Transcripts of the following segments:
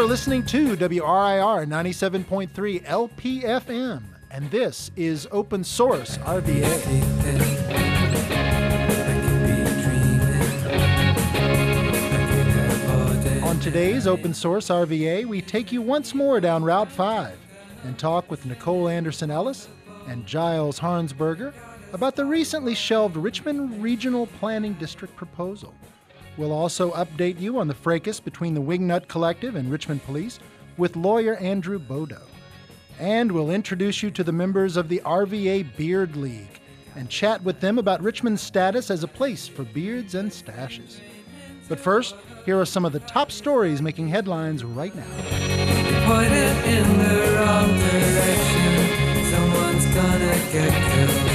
listening to WRIR 97.3 LPFM, and this is Open Source RVA. On today's Open Source RVA, we take you once more down Route 5 and talk with Nicole Anderson Ellis and Giles Harnsberger about the recently shelved Richmond Regional Planning District proposal. We'll also update you on the fracas between the Wingnut Collective and Richmond Police with lawyer Andrew Bodo. And we'll introduce you to the members of the RVA Beard League and chat with them about Richmond's status as a place for beards and stashes. But first, here are some of the top stories making headlines right now. Pointed in the wrong direction, someone's gonna get killed.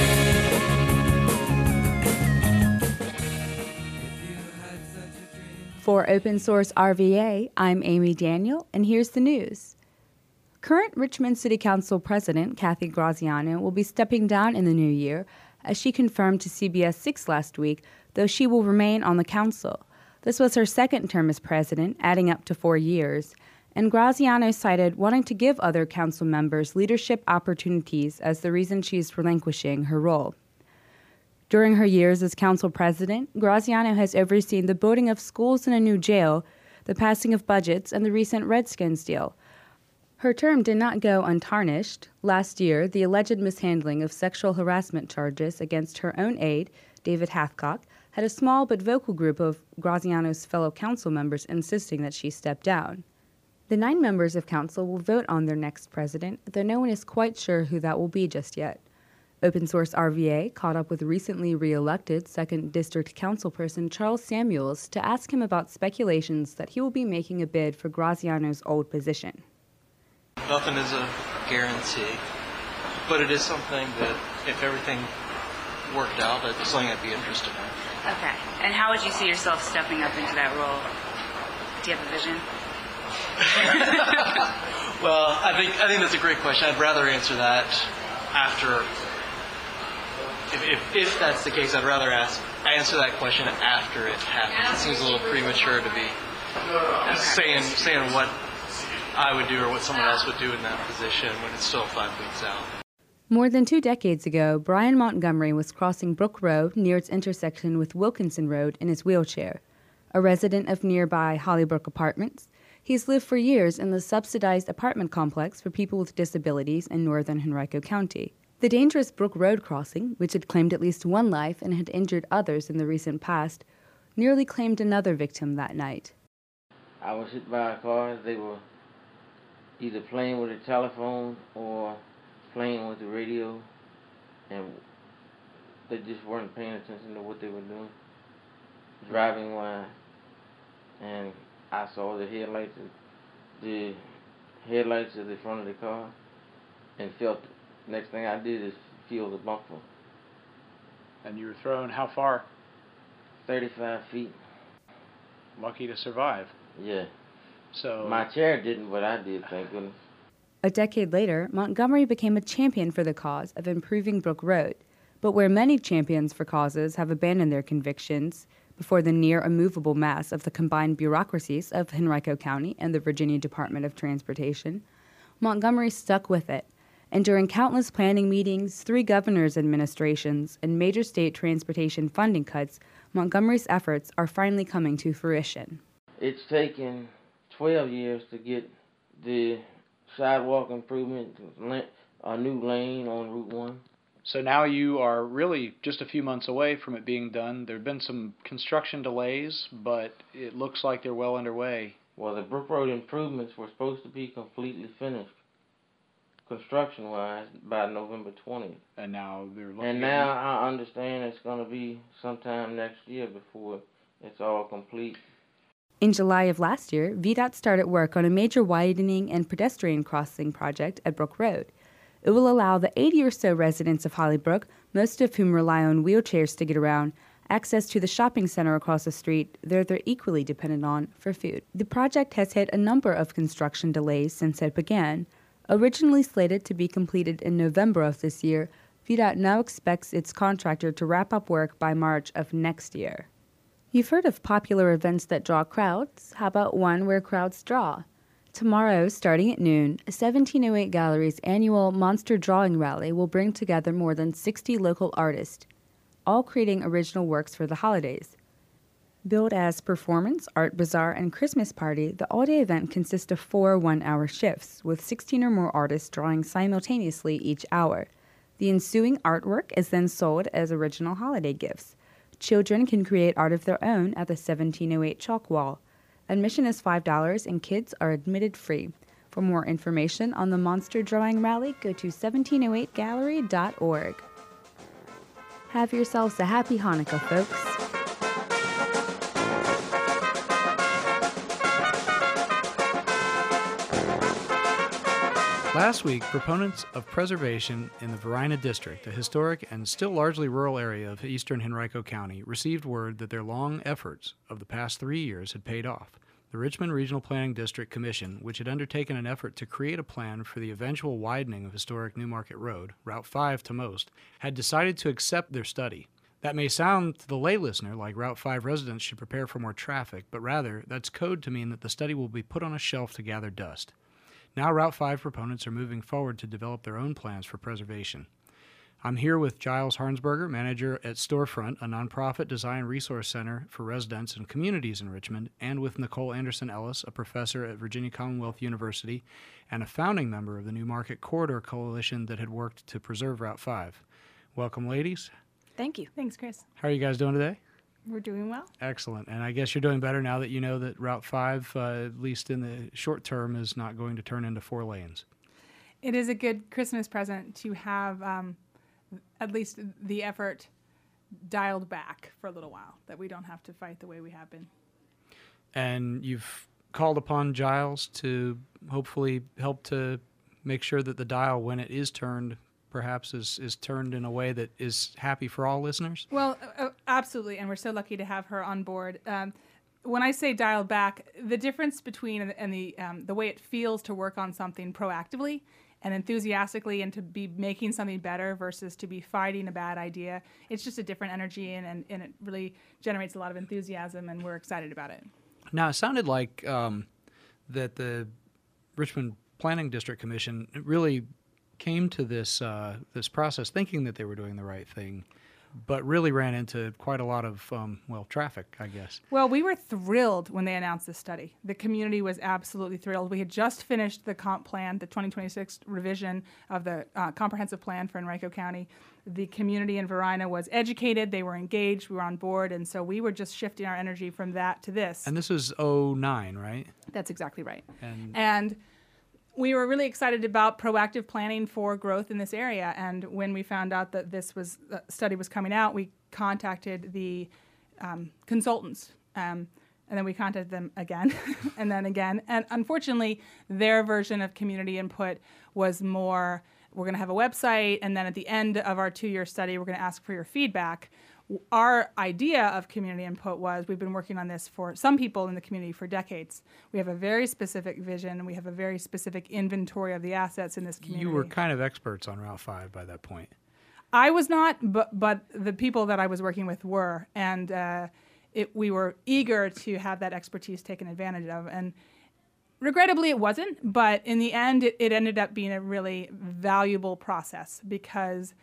For Open Source RVA, I'm Amy Daniel, and here's the news. Current Richmond City Council President Kathy Graziano will be stepping down in the new year, as she confirmed to CBS 6 last week, though she will remain on the council. This was her second term as president, adding up to 4 years, and Graziano cited wanting to give other council members leadership opportunities as the reason she's relinquishing her role. During her years as council president, Graziano has overseen the building of schools and a new jail, the passing of budgets, and the recent Redskins deal. Her term did not go untarnished. Last year, the alleged mishandling of sexual harassment charges against her own aide, David Hathcock, had a small but vocal group of Graziano's fellow council members insisting that she step down. The 9 members of council will vote on their next president, though no one is quite sure who that will be just yet. Open Source RVA caught up with recently re-elected 2nd District Councilperson Charles Samuels to ask him about speculations that he will be making a bid for Graziano's old position. Nothing is a guarantee, but it is something that if everything worked out, it's something I'd be interested in. Okay. And how would you see yourself stepping up into that role? Do you have a vision? Well, I think that's a great question. I'd rather answer that after. If that's the case, I'd rather answer that question after it happens. It seems a little premature to be saying what I would do or what someone else would do in that position when it's still 5 weeks out. More than 2 decades ago, Brian Montgomery was crossing Brook Road near its intersection with Wilkinson Road in his wheelchair. A resident of nearby Hollybrook Apartments, he's lived for years in the subsidized apartment complex for people with disabilities in northern Henrico County. The dangerous Brook Road crossing, which had claimed at least 1 life and had injured others in the recent past, nearly claimed another victim that night. I was hit by a car. They were either playing with a telephone or playing with the radio, and they just weren't paying attention to what they were doing, driving wise. And I saw the headlights of the front of the car and felt it. Next thing I did is feel the bumper. And you were thrown how far? 35 feet. Lucky to survive. Yeah. So my chair didn't, but I did, thank goodness. A decade later, Montgomery became a champion for the cause of improving Brook Road. But where many champions for causes have abandoned their convictions before the near immovable mass of the combined bureaucracies of Henrico County and the Virginia Department of Transportation, Montgomery stuck with it. And during countless planning meetings, 3 governors' administrations, and major state transportation funding cuts, Montgomery's efforts are finally coming to fruition. It's taken 12 years to get the sidewalk improvement, a new lane on Route 1. So now you are really just a few months away from it being done. There have been some construction delays, but it looks like they're well underway. Well, the Brook Road improvements were supposed to be completely finished, construction-wise, by November 20th. And now they're looking And now I understand it's going to be sometime next year before it's all complete. In July of last year, VDOT started work on a major widening and pedestrian crossing project at Brook Road. It will allow the 80 or so residents of Hollybrook, most of whom rely on wheelchairs to get around, access to the shopping center across the street they're equally dependent on for food. The project has hit a number of construction delays since it began. Originally slated to be completed in November of this year, VDOT now expects its contractor to wrap up work by March of next year. You've heard of popular events that draw crowds. How about one where crowds draw? Tomorrow, starting at noon, 1708 Gallery's annual Monster Drawing Rally will bring together more than 60 local artists, all creating original works for the holidays. Billed as Performance, Art Bazaar, and Christmas Party, the all-day event consists of 4 one-hour shifts, with 16 or more artists drawing simultaneously each hour. The ensuing artwork is then sold as original holiday gifts. Children can create art of their own at the 1708 chalk wall. Admission is $5 and kids are admitted free. For more information on the Monster Drawing Rally, go to 1708gallery.org. Have yourselves a happy Hanukkah, folks. Last week, proponents of preservation in the Varina District, a historic and still largely rural area of eastern Henrico County, received word that their long efforts of the past 3 years had paid off. The Richmond Regional Planning District Commission, which had undertaken an effort to create a plan for the eventual widening of historic Newmarket Road, Route 5 to most, had decided to accept their study. That may sound to the lay listener like Route 5 residents should prepare for more traffic, but rather, that's code to mean that the study will be put on a shelf to gather dust. Now Route 5 proponents are moving forward to develop their own plans for preservation. I'm here with Giles Harnsberger, manager at Storefront, a nonprofit design resource center for residents and communities in Richmond, and with Nicole Anderson Ellis, a professor at Virginia Commonwealth University and a founding member of the Newmarket Corridor Coalition that had worked to preserve Route 5. Welcome, ladies. Thank you. Thanks, Chris. How are you guys doing today? We're doing well. Excellent. And I guess you're doing better now that you know that Route 5, at least in the short term, is not going to turn into 4 lanes. It is a good Christmas present to have at least the effort dialed back for a little while, that we don't have to fight the way we have been. And you've called upon Giles to hopefully help to make sure that the dial, when it is turned, perhaps is turned in a way that is happy for all listeners? Well, absolutely, and we're so lucky to have her on board. When I say dialed back, the difference between the way it feels to work on something proactively and enthusiastically and to be making something better versus to be fighting a bad idea, it's just a different energy, and it really generates a lot of enthusiasm, and we're excited about it. Now, it sounded like that the Richmond Planning District Commission really came to this process thinking that they were doing the right thing, but really ran into quite a lot of, traffic, I guess. Well, we were thrilled when they announced this study. The community was absolutely thrilled. We had just finished the comp plan, the 2026 revision of the comprehensive plan for Henrico County. The community in Varina was educated, they were engaged, we were on board, and so we were just shifting our energy from that to this. And this was 2009, right? That's exactly right. And we were really excited about proactive planning for growth in this area, and when we found out that this study was coming out, we contacted the consultants, and then we contacted them again, and then again. And unfortunately, their version of community input was more, we're going to have a website, and then at the end of our 2-year study, we're going to ask for your feedback. Our idea of community input was, we've been working on this for some people in the community for decades. We have a very specific vision, and we have a very specific inventory of the assets in this community. You were kind of experts on Route 5 by that point. I was not, but the people that I was working with were, and we were eager to have that expertise taken advantage of. And regrettably, it wasn't, but in the end, it ended up being a really valuable process, because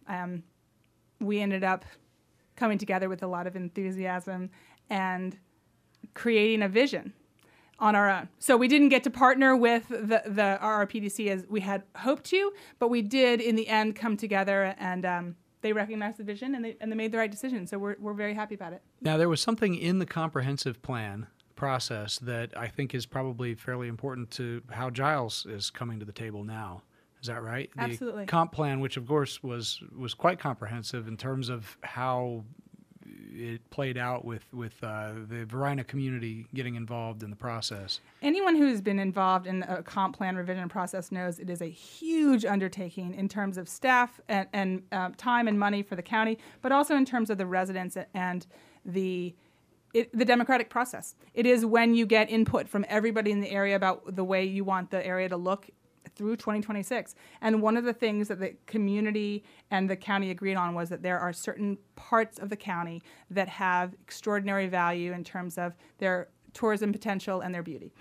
we ended up coming together with a lot of enthusiasm and creating a vision on our own. So we didn't get to partner with the RRPDC as we had hoped to, but we did in the end come together, and they recognized the vision, and they made the right decision. So we're very happy about it. Now, there was something in the comprehensive plan process that I think is probably fairly important to how Giles is coming to the table now. Is that right? Absolutely. The comp plan, which of course was quite comprehensive in terms of how it played out with the Varina community getting involved in the process. Anyone who's been involved in a comp plan revision process knows it is a huge undertaking in terms of staff and time and money for the county, but also in terms of the residents and the democratic process. It is when you get input from everybody in the area about the way you want the area to look through 2026. And one of the things that the community and the county agreed on was that there are certain parts of the county that have extraordinary value in terms of their tourism potential and their beauty.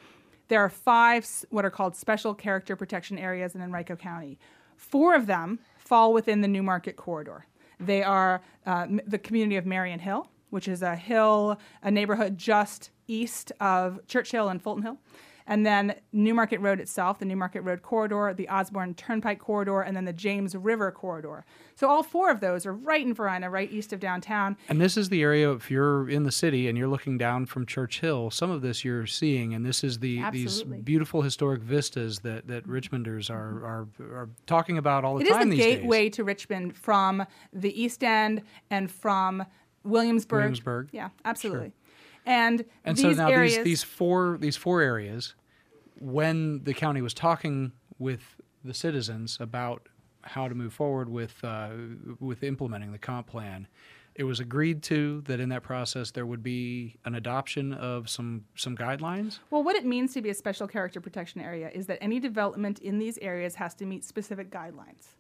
there are 5 what are called special character protection areas in Henrico County. 4 of them fall within the New Market corridor. They are the community of Marion Hill, which is a neighborhood just east of Churchill and Fulton Hill. And then New Market Road itself, the New Market Road corridor, the Osborne Turnpike corridor, and then the James River corridor. So all 4 of those are right in Verina, right east of downtown. And this is the area, if you're in the city and you're looking down from Church Hill, some of this you're seeing, and this is these beautiful historic vistas that Richmonders are talking about all the time these days. It is the gateway to Richmond from the East End and from Williamsburg. Yeah, absolutely. Sure. And these so now areas, these four areas, when the county was talking with the citizens about how to move forward with implementing the comp plan, it was agreed to that in that process there would be an adoption of some guidelines? Well, what it means to be a special character protection area is that any development in these areas has to meet specific guidelines.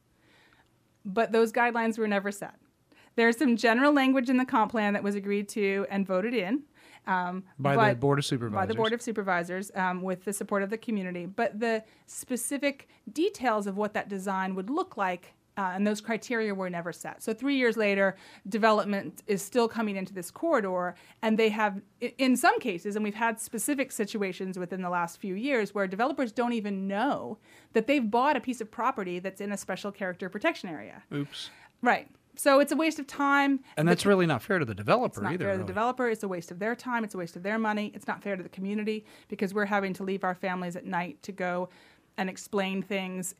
But those guidelines were never set. There's some general language in the comp plan that was agreed to and voted in. By the Board of Supervisors. By the Board of Supervisors, with the support of the community. But the specific details of what that design would look like and those criteria were never set. So 3 years later, development is still coming into this corridor, and they have, in some cases, and we've had specific situations within the last few years where developers don't even know that they've bought a piece of property that's in a special character protection area. Oops. Right. So it's a waste of time. And that's really not fair to the developer either. It's not fair to the developer. It's a waste of their time. It's a waste of their money. It's not fair to the community because we're having to leave our families at night to go and explain things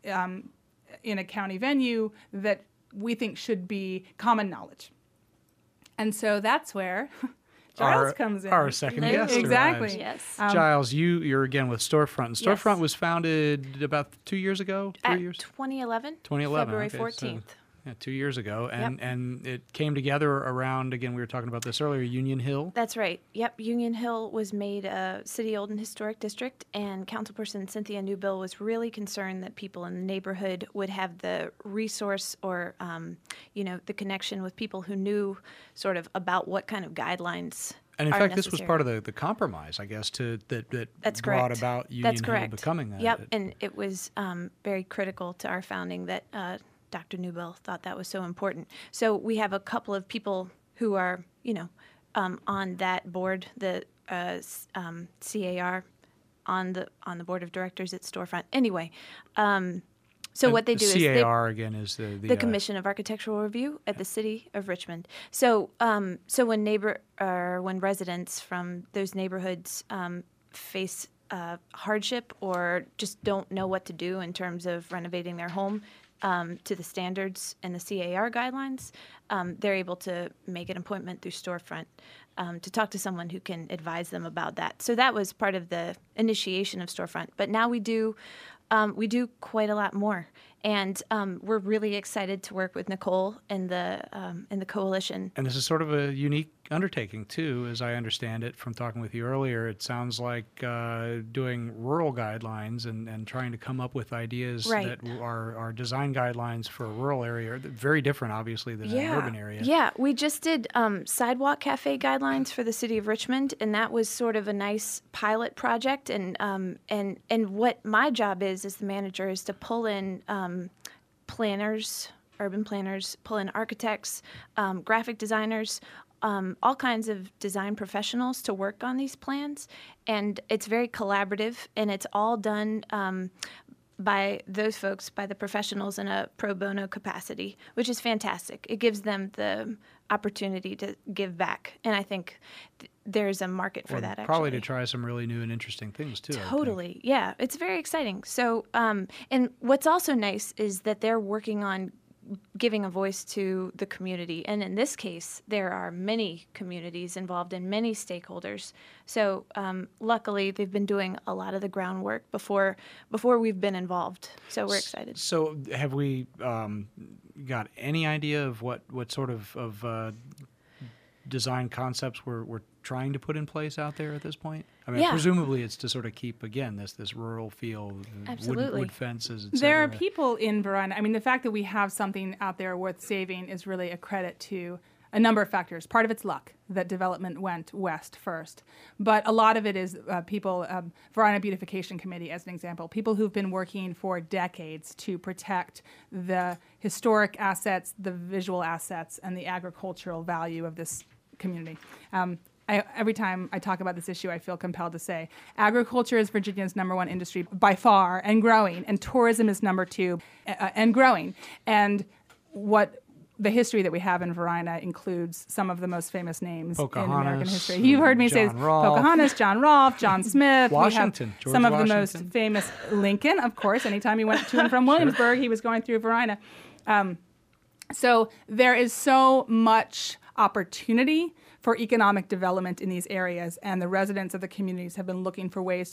in a county venue that we think should be common knowledge. And so that's where Giles comes in. Our second guest Exactly. arrives. Yes. Giles, you're again with Storefront. And Storefront was founded about 2 years ago, 3 years? 2011. 2011. February okay, 14th. So, yeah, 2 years ago. And it came together around, again, we were talking about this earlier, Union Hill. That's right. Yep. Union Hill was made a City Old and Historic District, and Councilperson Cynthia Newbill was really concerned that people in the neighborhood would have the resource or, the connection with people who knew sort of about what kind of guidelines And in are fact, necessary. this was part of the compromise, I guess, that That's brought correct. about Union That's Hill correct. becoming that. Yep, and it was very critical to our founding that Dr. Newbill thought that was so important. So we have a couple of people who are, on that board, the CAR, on the board of directors at Storefront. Anyway, so what they do is CAR again is the Commission of Architectural Review at the City of Richmond. So when residents from those neighborhoods face hardship or just don't know what to do in terms of renovating their home to the standards and the CAR guidelines, they're able to make an appointment through Storefront to talk to someone who can advise them about that. So that was part of the initiation of Storefront. But now we do quite a lot more. And we're really excited to work with Nicole and the coalition. And this is sort of a unique undertaking, too, as I understand it from talking with you earlier. It sounds like doing rural guidelines and trying to come up with ideas that are design guidelines for a rural area. Very different, obviously, than an urban area. Yeah, we just did sidewalk cafe guidelines for the city of Richmond, and that was sort of a nice pilot project. And what my job is as the manager is to pull in planners, urban planners, pull in architects, graphic designers, all kinds of design professionals to work on these plans. And it's very collaborative, and it's all done by those folks, by the professionals in a pro bono capacity, which is fantastic. It gives them the opportunity to give back. And I think there's a market for that, actually. Probably to try some really new and interesting things, too. Totally. Yeah, it's very exciting. So, and what's also nice is that they're working on giving a voice to the community. And in this case, there are many communities involved and many stakeholders. So luckily, they've been doing a lot of the groundwork before we've been involved. So we're excited. So have we got any idea of what sort of design concepts we're trying to put in place out there at this point? I mean, presumably it's to sort of keep, again, this rural feel, wood fences, et cetera. There are people in Verina. I mean, the fact that we have something out there worth saving is really a credit to a number of factors. Part of it's luck that development went west first. But a lot of it is people, Varina Beautification Committee as an example, people who've been working for decades to protect the historic assets, the visual assets, and the agricultural value of this community. Every time I talk about this issue, I feel compelled to say agriculture is Virginia's #1 industry by far and growing, and tourism is #2 and growing. And what the history that we have in Varina includes some of the most famous names in American history. You've heard me say Pocahontas, John Rolfe, John Smith. Washington, we have some of George the Washington. most famous, Lincoln, of course. Anytime he went to and from Williamsburg, he was going through Varina. So there is so much opportunity for economic development in these areas, and the residents of the communities have been looking for ways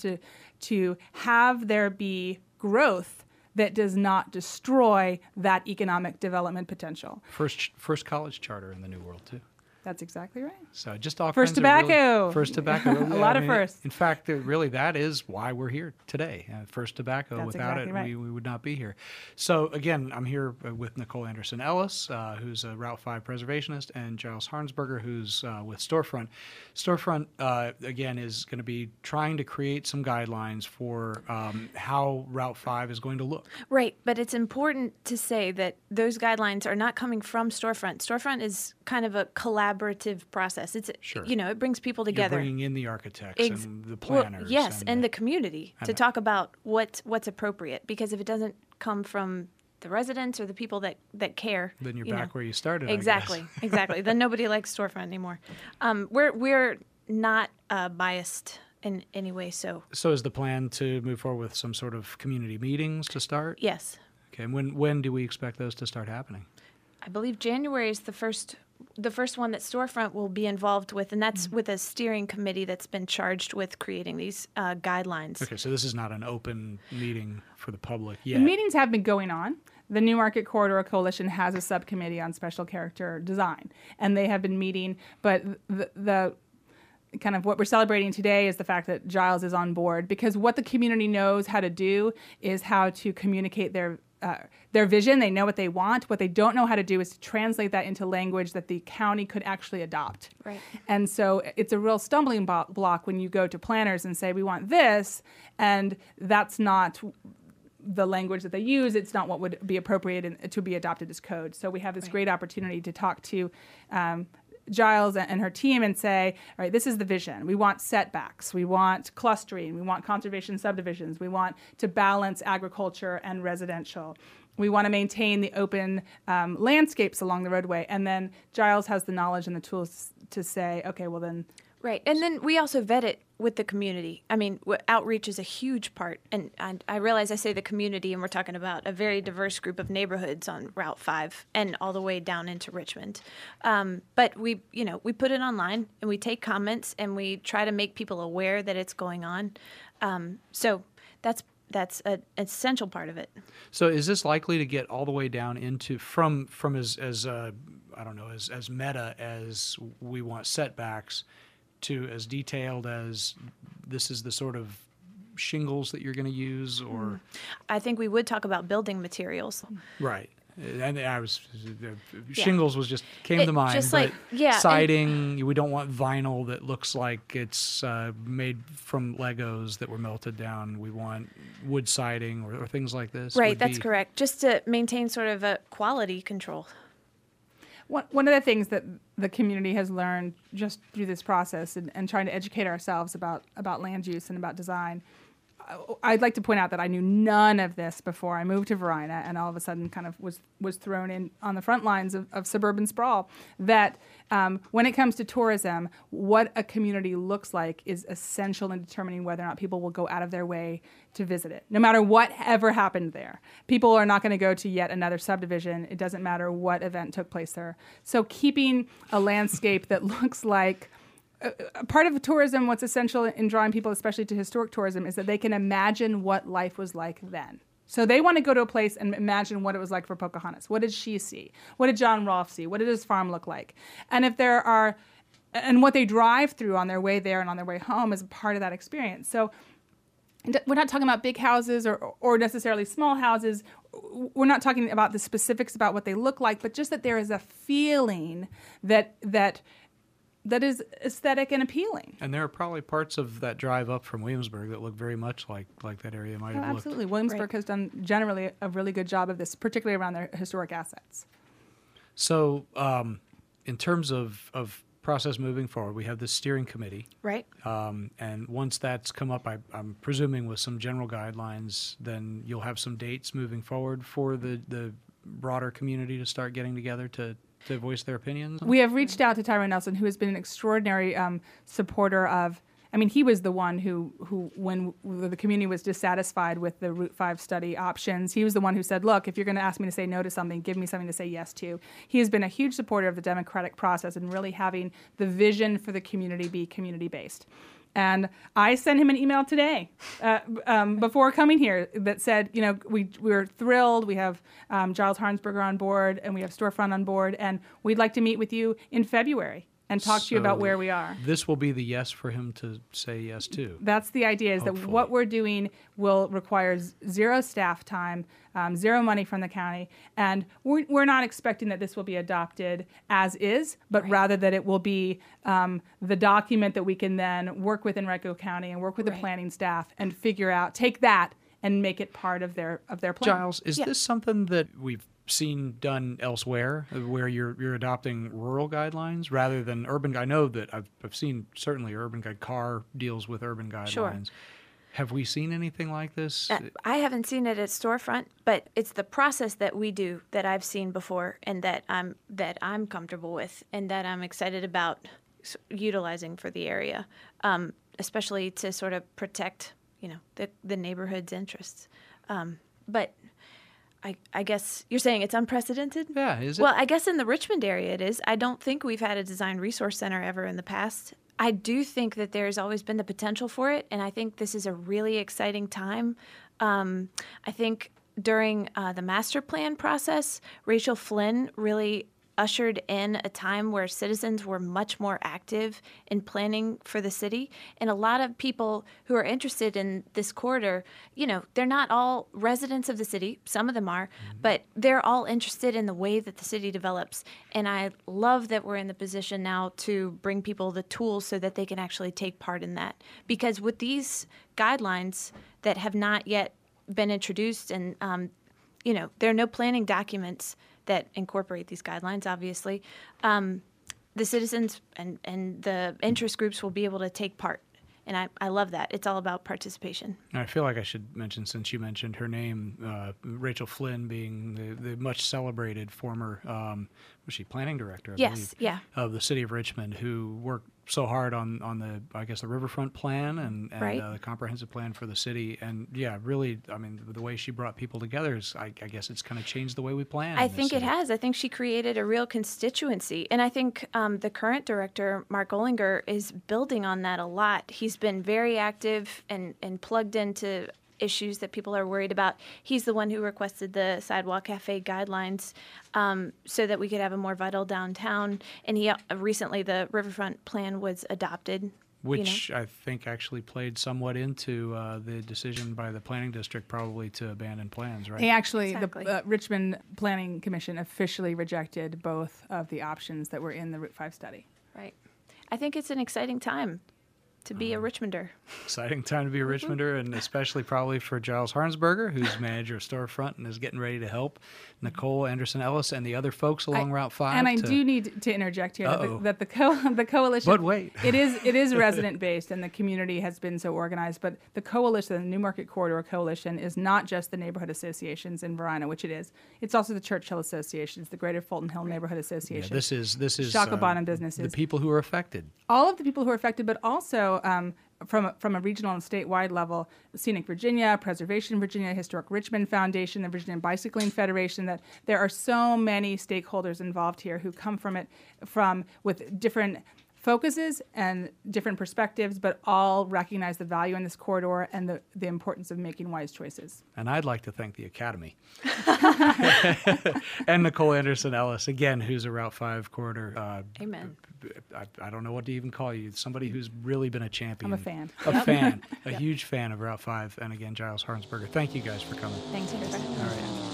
to have there be growth that does not destroy that economic development potential. First college charter in the New World, too. That's exactly right. So just all First kinds of tobacco. First tobacco. A lot of firsts. In fact, really, that is why we're here today. First tobacco. That's Without exactly it, right. we would not be here. So again, I'm here with Nicole Anderson Ellis, who's a Route 5 preservationist, and Giles Harnsberger, who's with Storefront. Storefront, again, is going to be trying to create some guidelines for how Route 5 is going to look. Right, but it's important to say that those guidelines are not coming from Storefront. Storefront is kind of a collaborative process. It's Sure. It brings people together. You're bringing in the architects and the Well, planners. yes, and the community to know. talk about what's appropriate. Because if it doesn't come from the residents or the people that care, Then you're back where you started. Exactly, I guess. exactly. Then nobody likes Storefront anymore. We're not biased in any way. So is the plan to move forward with some sort of community meetings to start? yes, Okay, and when do we expect those to start happening? I believe January is the first one that Storefront will be involved with, and that's with a steering committee that's been charged with creating these guidelines. Okay, so this is not an open meeting for the public yet. The meetings have been going on. The New Market Corridor Coalition has a subcommittee on special character design, and they have been meeting, but the kind of what we're celebrating today is the fact that Giles is on board, because what the community knows how to do is how to communicate their vision. They know what they want. What they don't know how to do is to translate that into language that the county could actually adopt. Right. And so it's a real stumbling block when you go to planners and say, we want this, and that's not the language that they use. It's not what would be appropriate to be adopted as code. So we have this great opportunity to talk to Giles and her team and say, all right, this is the vision. We want setbacks. We want clustering. We want conservation subdivisions. We want to balance agriculture and residential. We want to maintain the open landscapes along the roadway. And then Giles has the knowledge and the tools to say, okay, well then. Right. And then we also vet it with the community. I mean, outreach is a huge part. And I realize I say the community, and we're talking about a very diverse group of neighborhoods on Route 5 and all the way down into Richmond. But we put it online, and we take comments, and we try to make people aware that it's going on. So that's an essential part of it. So is this likely to get all the way down into from as I don't know, as meta as we want setbacks to as detailed as this is the sort of shingles that you're going to use, or? I think we would talk about building materials. Right. And shingles was just came to mind. Just but like, siding, we don't want vinyl that looks like it's made from Legos that were melted down. We want wood siding or things like this. Right, that's correct. Just to maintain sort of a quality control. One of the things that the community has learned just through this process and trying to educate ourselves about land use and about design, I'd like to point out that I knew none of this before I moved to Varina, and all of a sudden kind of was thrown in on the front lines of suburban sprawl, that when it comes to tourism, what a community looks like is essential in determining whether or not people will go out of their way to visit it. No matter what ever happened there, people are not going to go to yet another subdivision. It doesn't matter what event took place there. So keeping a landscape that looks like part of tourism, what's essential in drawing people, especially to historic tourism, is that they can imagine what life was like then. So they want to go to a place and imagine what it was like for Pocahontas. What did she see? What did John Rolfe see? What did his farm look like? And if there are, and what they drive through on their way there and on their way home is part of that experience. So we're not talking about big houses or necessarily small houses. We're not talking about the specifics about what they look like, but just that there is a feeling that is aesthetic and appealing. And there are probably parts of that drive up from Williamsburg that look very much like that area might have looked. Absolutely. Williamsburg has done generally a really good job of this, particularly around their historic assets. So in terms of process moving forward, we have this steering committee. Right. And once that's come up, I'm presuming with some general guidelines, then you'll have some dates moving forward for the broader community to start getting together to voice their opinions? We have reached out to Tyrone Nelson, who has been an extraordinary supporter of, he was the one who when the community was dissatisfied with the Route 5 study options, he was the one who said, look, if you're going to ask me to say no to something, give me something to say yes to. He has been a huge supporter of the democratic process and really having the vision for the community be community-based. And I sent him an email today before coming here that said, we're thrilled. We have Giles Harnsberger on board and we have Storefront on board, and we'd like to meet with you in February and talk to you about where we are. This will be the yes for him to say yes to. That's the idea, is hopefully. That what we're doing will require zero staff time, zero money from the county, and we're not expecting that this will be adopted as is, but rather that it will be the document that we can then work with Henrico County and work with the planning staff and figure out, take that and make it part of their plan. Giles, is this something that we've seen done elsewhere, where you're adopting rural guidelines rather than urban? I know that I've seen certainly urban guide car deals with urban guidelines. Sure. Have we seen anything like this? I haven't seen it at Storefront, but it's the process that we do that I've seen before and that I'm comfortable with and that I'm excited about utilizing for the area, especially to sort of protect, the neighborhood's interests. But I guess you're saying it's unprecedented? Yeah, is it? Well, I guess in the Richmond area it is. I don't think we've had a design resource center ever in the past. I do think that there's always been the potential for it, and I think this is a really exciting time. I think during the master plan process, Rachel Flynn really ushered in a time where citizens were much more active in planning for the city. And a lot of people who are interested in this corridor, they're not all residents of the city. Some of them are, but they're all interested in the way that the city develops. And I love that we're in the position now to bring people the tools so that they can actually take part in that. Because with these guidelines that have not yet been introduced and, there are no planning documents that incorporate these guidelines, obviously, the citizens and the interest groups will be able to take part. And I love that. It's all about participation. I feel like I should mention, since you mentioned her name, Rachel Flynn being the much celebrated former, was she planning director, I believe, of the city of Richmond, who worked so hard on the riverfront plan and the comprehensive plan for the city. And really, the way she brought people together is, I guess it's kind of changed the way we plan. I think it has. I think she created a real constituency. And I think the current director, Mark Olinger, is building on that a lot. He's been very active and plugged into issues that people are worried about. He's the one who requested the Sidewalk Cafe guidelines so that we could have a more vital downtown. And he recently, the Riverfront plan was adopted. Which I think actually played somewhat into the decision by the planning district probably to abandon plans, right? The Richmond Planning Commission officially rejected both of the options that were in the Route 5 study. Right. I think it's an exciting time to be a Richmonder. Exciting time to be a Richmonder, and especially probably for Giles Harnsberger, who's manager of Storefront and is getting ready to help Nicole Anderson-Ellis and the other folks along Route 5. And I do need to interject here that the coalition. But wait, it is resident based, and the community has been so organized. But the coalition, the Newmarket Corridor Coalition, is not just the neighborhood associations in Verina, which it is. It's also the Churchill Associations, the Greater Fulton Hill Neighborhood Association. Yeah, this is Shacklebottom businesses. The people who are affected. All of the people who are affected, but also from a regional and statewide level, Scenic Virginia, Preservation Virginia, Historic Richmond Foundation, the Virginia Bicycling Federation, that there are so many stakeholders involved here who come from it with different focuses and different perspectives, but all recognize the value in this corridor and the importance of making wise choices. And I'd like to thank the Academy and Nicole Anderson Ellis, again, who's a Route 5 corridor. Amen. I don't know what to even call you. Somebody who's really been a champion. I'm a fan. A huge fan of Route 5. And again, Giles Harnsberger, thank you guys for coming. Thanks for having us. All right.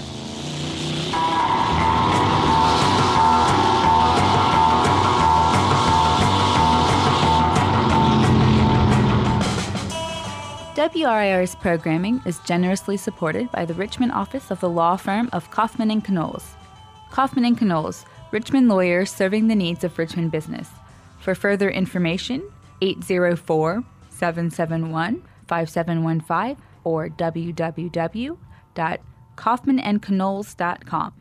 WRIR's programming is generously supported by the Richmond office of the law firm of Kaufman & Knowles. Kaufman & Knowles, Richmond lawyers serving the needs of Richmond business. For further information, 804-771-5715 or www.kaufmanandknowles.com.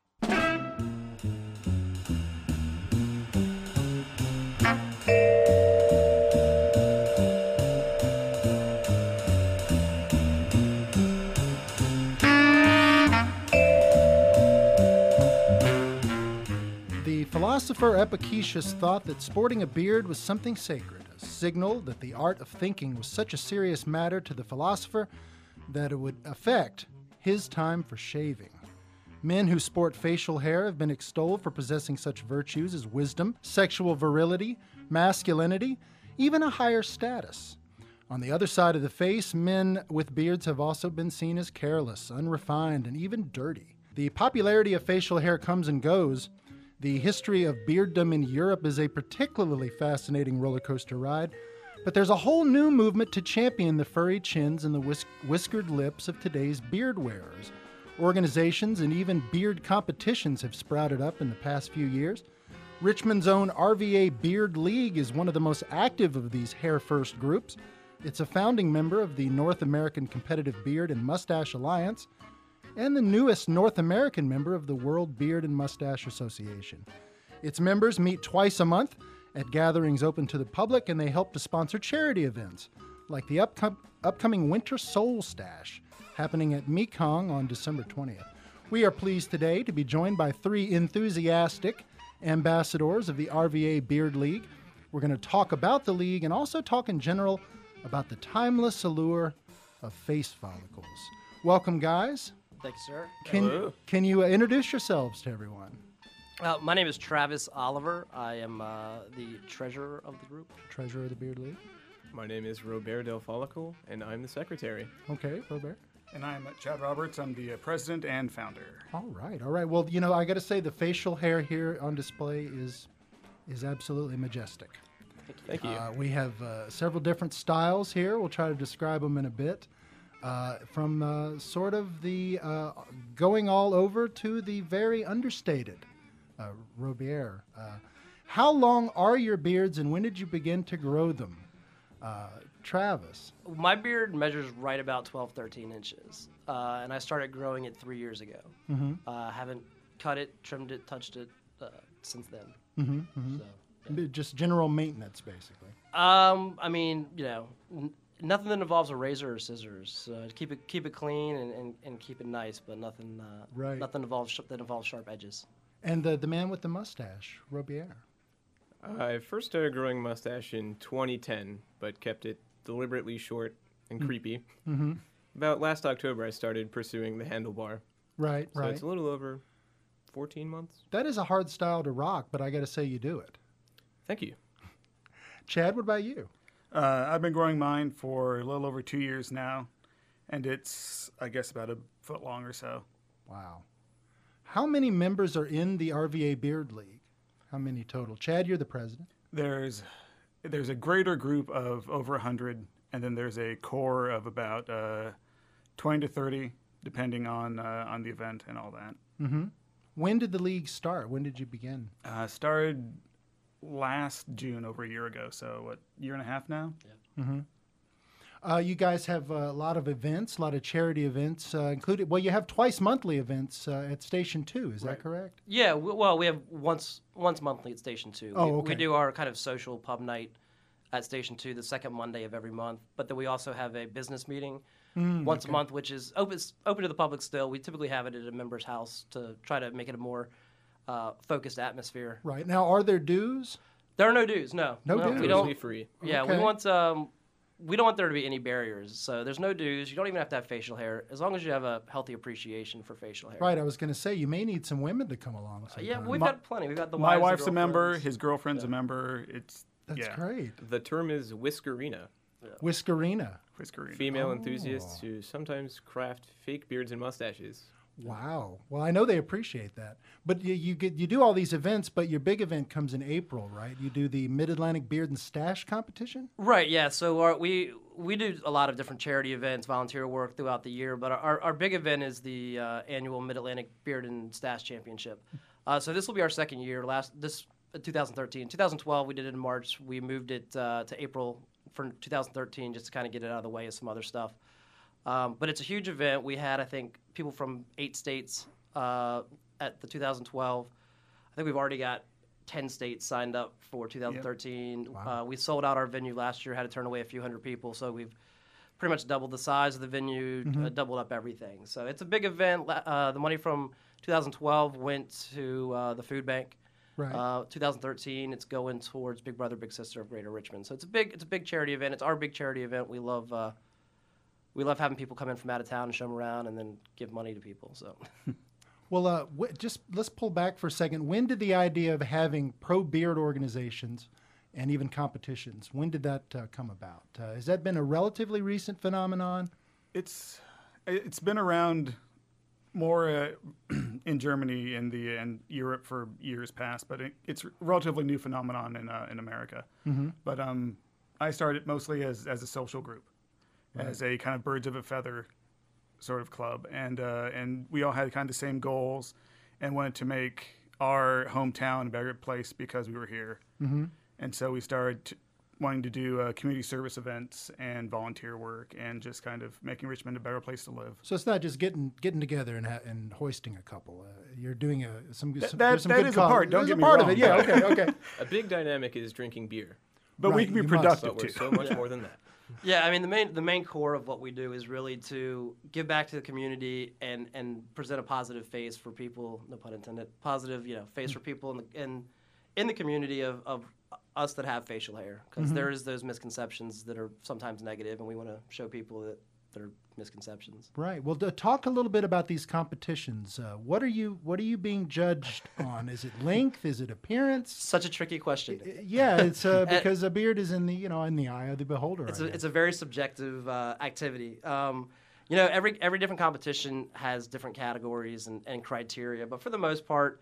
The philosopher Epictetus thought that sporting a beard was something sacred, a signal that the art of thinking was such a serious matter to the philosopher that it would affect his time for shaving. Men who sport facial hair have been extolled for possessing such virtues as wisdom, sexual virility, masculinity, even a higher status. On the other side of the face, men with beards have also been seen as careless, unrefined, and even dirty. The popularity of facial hair comes and goes. The history of bearddom in Europe is a particularly fascinating roller coaster ride, but there's a whole new movement to champion the furry chins and the whiskered lips of today's beard wearers. Organizations and even beard competitions have sprouted up in the past few years. Richmond's own RVA Beard League is one of the most active of these hair-first groups. It's a founding member of the North American Competitive Beard and Mustache Alliance, and the newest North American member of the World Beard and Mustache Association. Its members meet twice a month at gatherings open to the public, and they help to sponsor charity events, like the upcoming Winter Soul Stash, happening at Mekong on December 20th. We are pleased today to be joined by three enthusiastic ambassadors of the RVA Beard League. We're going to talk about the league and also talk in general about the timeless allure of face follicles. Welcome, guys. Thank you, sir. Can you introduce yourselves to everyone? My name is Travis Oliver. I am the treasurer of the group. Treasurer of the Beard League. My name is Robert Del Follicle, and I'm the secretary. Okay, Robert. And I'm Chad Roberts. I'm the president and founder. All right. Well, you know, I got to say the facial hair here on display is absolutely majestic. Thank you. We have several different styles here. We'll try to describe them in a bit. From sort of the going all over to the very understated. Robert, how long are your beards and when did you begin to grow them? Travis. My beard measures right about 12, 13 inches, and I started growing it 3 years ago. Mm-hmm. Haven't cut it, trimmed it, touched it since then. Mm-hmm, mm-hmm. So, yeah. Just general maintenance, basically. I mean, you know, nothing that involves a razor or scissors. Keep it clean and keep it nice, but nothing nothing that involves sharp edges. And the man with the mustache, Robert. I first started growing mustache in 2010, but kept it deliberately short and creepy. Mm-hmm. About last October, I started pursuing the handlebar. Right. So it's a little over 14 months. That is a hard style to rock, but I got to say you do it. Thank you. Chad, what about you? I've been growing mine for a little over 2 years now, and it's, I guess, about a foot long or so. Wow. How many members are in the RVA Beard League? How many total? Chad, you're the president. There's a greater group of over 100, and then there's a core of about 20 to 30, depending on the event and all that. Mm-hmm. When did the league start? When did you begin? Started last June, over a year ago. So, what, year and a half now? Yeah. Mm-hmm. You guys have a lot of events, a lot of charity events, including, well, you have twice monthly events at Station 2, is that correct? Yeah, well, we have once monthly at Station 2. Okay. We do our kind of social pub night at Station 2 the second Monday of every month, but then we also have a business meeting once a month, which is open to the public still. We typically have it at a member's house to try to make it a more focused atmosphere. Right. Now, are there dues? There are no dues. No, No dues. We don't. Totally free. Yeah, Okay. we don't want there to be any barriers. So there's no dues. You don't even have to have facial hair, as long as you have a healthy appreciation for facial hair. Right, I was going to say, you may need some women to come along. Yeah, sometime. we've got plenty. We've got the My wives, wife's the a member. girlfriends. His girlfriend's a member. That's yeah. great. The term is whiskerina. Whiskerina. Whiskerina. Female enthusiasts who sometimes craft fake beards and mustaches. Wow. Well, I know they appreciate that. But you do all these events, but your big event comes in April, right? You do the Mid-Atlantic Beard and Stash Competition? Right, yeah. So we do a lot of different charity events, volunteer work throughout the year, but our big event is the annual Mid-Atlantic Beard and Stash Championship. So this will be our second year. 2013. 2012, we did it in March. We moved it to April for 2013 just to kind of get it out of the way of some other stuff. But it's a huge event. We had, I think, people from 8 states at the 2012. I think we've already got 10 states signed up for 2013. Yep. Wow. We sold out our venue last year, had to turn away a few hundred people, so we've pretty much doubled the size of the venue, doubled up everything. So it's a big event. The money from 2012 went to the food bank. Right. 2013, it's going towards Big Brother, Big Sister of Greater Richmond. So it's a big charity event. It's our big charity event. We love having people come in from out of town and show them around, and then give money to people. So. Well, just let's pull back for a second. When did the idea of having pro-beard organizations and even competitions, when did that come about? Has that been a relatively recent phenomenon? It's been around more in Germany and Europe for years past, but it's a relatively new phenomenon in America. Mm-hmm. But I started mostly as a social group, as a kind of birds of a feather sort of club, and we all had kind of the same goals and wanted to make our hometown a better place because we were here. Mm-hmm. And so we started wanting to do community service events and volunteer work and just kind of making Richmond a better place to live. So it's not just getting together and hoisting a couple. You're doing some good that is a part. Don't get me part wrong. of it. Yeah. Okay. A big dynamic is drinking beer. But we can be you productive But we're too. so much more than that. Yeah, I mean the main core of what we do is really to give back to the community and present a positive face for people, no pun intended, positive face for people in the community of us that have facial hair, because there is those misconceptions that are sometimes negative, and we want to show people that are misconceptions. Right. Well, talk a little bit about these competitions. What are you being judged on? Is it length? Is it appearance? Such a tricky question. Yeah, it's because a beard is in the eye of the beholder. It's a very subjective activity. Every different competition has different categories and criteria, but for the most part,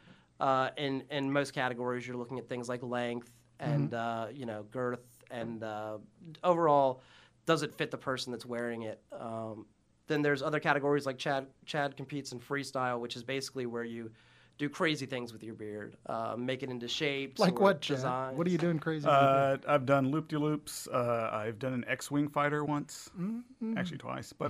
in most categories, you're looking at things like length and girth and overall, does it fit the person that's wearing it? Then there's other categories like Chad competes in freestyle, which is basically where you do crazy things with your beard, make it into shapes. Like or what, Chad? designs. What are you doing crazy with your beard? I've done loop-de-loops. I've done an X-Wing fighter once, actually twice. But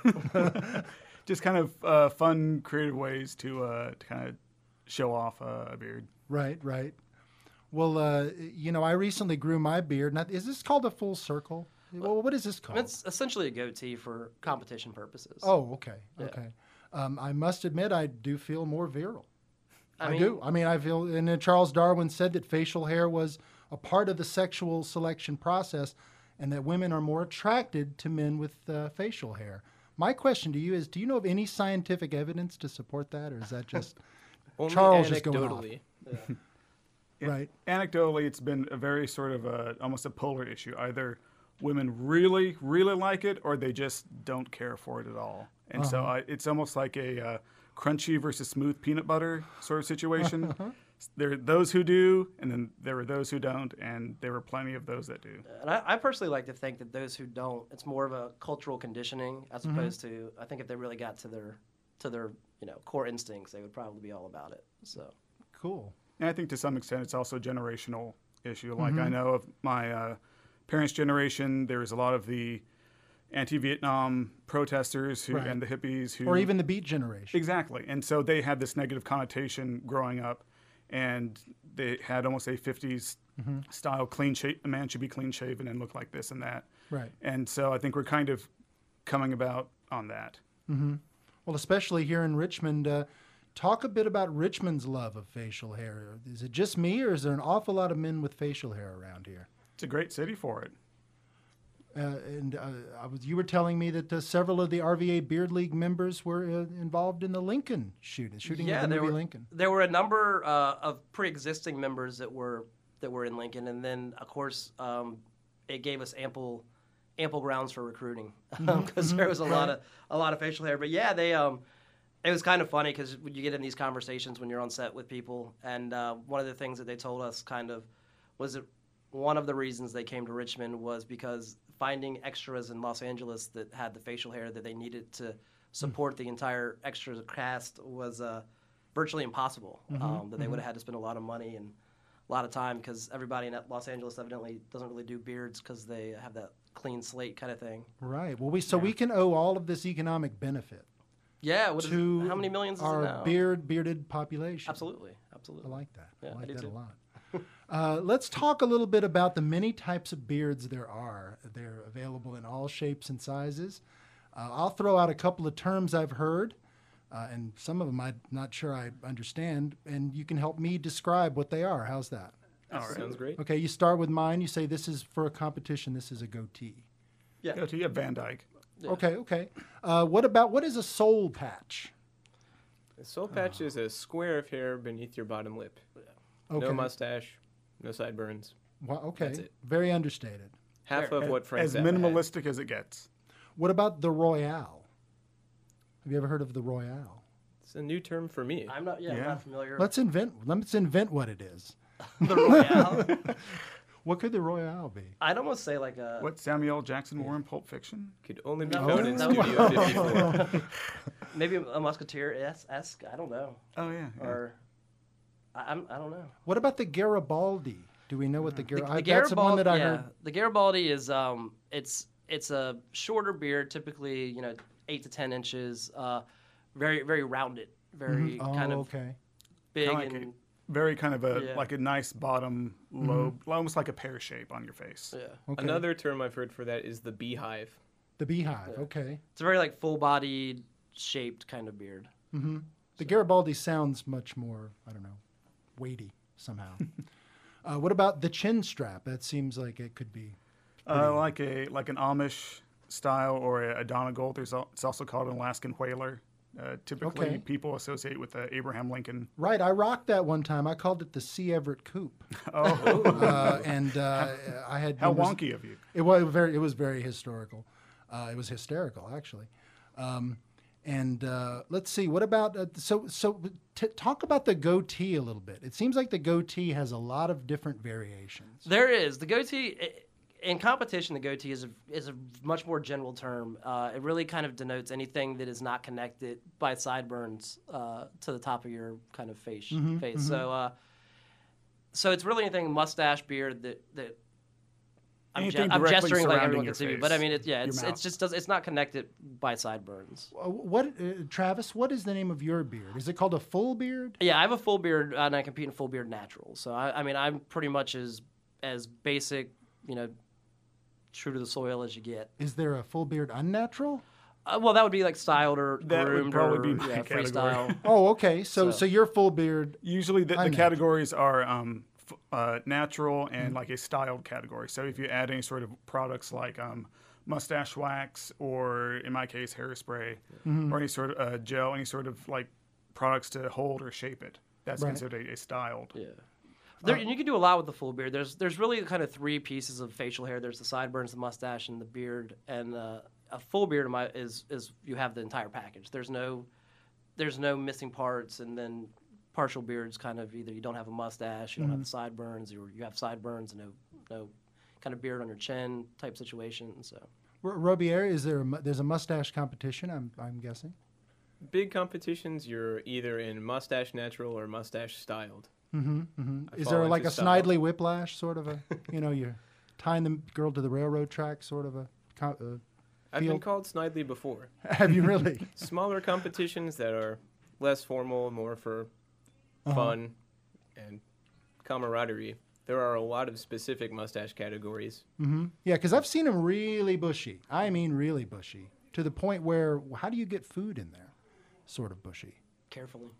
just kind of fun, creative ways to kind of show off a beard. Right. Well, I recently grew my beard. Now, is this called a full circle? Well, what is this called? It's essentially a goatee for competition purposes. Oh, okay. Yeah. Okay. I must admit, I do feel more virile. I do. I mean, I feel, and Charles Darwin said that facial hair was a part of the sexual selection process, and that women are more attracted to men with facial hair. My question to you is, do you know of any scientific evidence to support that, or is that just Only Charles just going off? anecdotally. Right. Anecdotally, it's been a very sort of almost a polar issue. Either women really, really like it, or they just don't care for it at all. And so it's almost like a crunchy versus smooth peanut butter sort of situation. There are those who do, and then there are those who don't, and there are plenty of those that do. And I personally like to think that those who don't, it's more of a cultural conditioning as opposed to, I think if they really got to their core instincts, they would probably be all about it. So Cool. And I think to some extent it's also a generational issue. Like I know of my parents' generation, there was a lot of the anti-Vietnam protesters Right. and the hippies who... Or even the Beat Generation. Exactly. And so they had this negative connotation growing up, and they had almost a 50s style clean shave. A man should be clean shaven and look like this and that. Right. And so I think we're kind of coming about on that. Well, especially here in Richmond, talk a bit about Richmond's love of facial hair. Is it just me, or is there an awful lot of men with facial hair around here? It's a great city for it. You were telling me that several of the RVA Beard League members were involved in the Lincoln shooting of the movie Lincoln. There were a number of pre-existing members that were in Lincoln, and then of course it gave us ample grounds for recruiting because there was a lot of facial hair. But yeah, they it was kind of funny because you get in these conversations when you're on set with people, and one of the things that they told us kind of was that one of the reasons they came to Richmond was because finding extras in Los Angeles that had the facial hair that they needed to support the entire extras cast was virtually impossible. That they would have had to spend a lot of money and a lot of time because everybody in Los Angeles evidently doesn't really do beards because they have that clean slate kind of thing. Right. Well, we can owe all of this economic benefit. Yeah. To how many millions is our it now? bearded population. Absolutely. I like that. Yeah, I like I do that too. a lot. Let's talk a little bit about the many types of beards there are. They're available in all shapes and sizes. I'll throw out a couple of terms I've heard, and some of them I'm not sure I understand, and you can help me describe what they are. How's that? All right. Sounds great. Okay, you start with mine. You say this is for a competition. This is a goatee. Yeah. Goatee of Van Dyke. Yeah. Okay. What is a soul patch? A soul patch is a square of hair beneath your bottom lip. Okay. No mustache, no sideburns. Well, okay. That's it. Very understated. Half of what Frank As Zappa had. minimalistic as it gets. What about the Royale? Have you ever heard of the Royale? It's a new term for me. I'm not familiar. Let's invent what it is. The Royale. What could the Royale be? I'd almost say like a. What Samuel L. Jackson wore in Pulp Fiction? Could only be No, found in that would- Studio 54. Maybe a Musketeer-esque. I don't know. Oh, yeah. Or I don't know. What about the Garibaldi? Do we know what the The Garibaldi? That's the one that I heard. The Garibaldi is it's a shorter beard, typically 8 to 10 inches, very very rounded, very kind of big Kinda like and very kind of Yeah. like a nice bottom lobe, almost like a pear shape on your face. yeah. Okay. Another term I've heard for that is the beehive. The beehive. Okay. It's a very like full-bodied, shaped kind of beard. The Garibaldi sounds much more, I don't know, weighty somehow. What about the chin strap? That seems like it could be. Like an Amish style or a Donegal. It's also called an Alaskan whaler. Typically, Okay. people associate with Abraham Lincoln. Right. I rocked that one time. I called it the C. Everett Coupe. Oh, And I had. how it was- wonky of you! It was very historical. It was hysterical, actually. Let's see. What about talk about the goatee a little bit. It seems like the goatee has a lot of different variations. There is the goatee. In competition, the goatee is a much more general term. It really kind of denotes anything that is not connected by sideburns to the top of your kind of face. So it's really anything mustache, beard that I'm Anything I'm directly gesturing like surrounding everyone your can see me, face, but I mean your it's mouth. just it's not connected by sideburns. Travis? What is the name of your beard? Is it called a full beard? Yeah, I have a full beard and I compete in full beard natural. So I mean I'm pretty much as basic, true to the soil as you get. Is there a full beard unnatural? Well, that would be like styled or That would groomed probably or be my category. freestyle. Oh, okay. So So- your full beard. Usually, the Unnatural. categories are natural and like a styled category. So if you add any sort of products like mustache wax or, in my case, hairspray, or any sort of gel, any sort of like products to hold or shape it, that's Right. considered a styled. Yeah. And you can do a lot with the full beard. There's really kind of three pieces of facial hair. There's the sideburns, the mustache, and the beard. And a full beard is you have the entire package. There's no missing parts, and then partial beards kind of either you don't have a mustache, you don't have the sideburns, or you have sideburns and no kind of beard on your chin type situation. So Robier, there's a mustache competition? I'm guessing. Big competitions, you're either in mustache natural or mustache styled. I Is fall there like into a style. Snidely Whiplash sort of a? You're tying the girl to the railroad track, sort of a. I've been field? called Snidely before. Have you really? Smaller competitions that are less formal, more for fun and camaraderie. There are a lot of specific mustache categories. Yeah, because I've seen them really bushy. I mean, really bushy, to the point where how do you get food in there? Sort of bushy. carefully.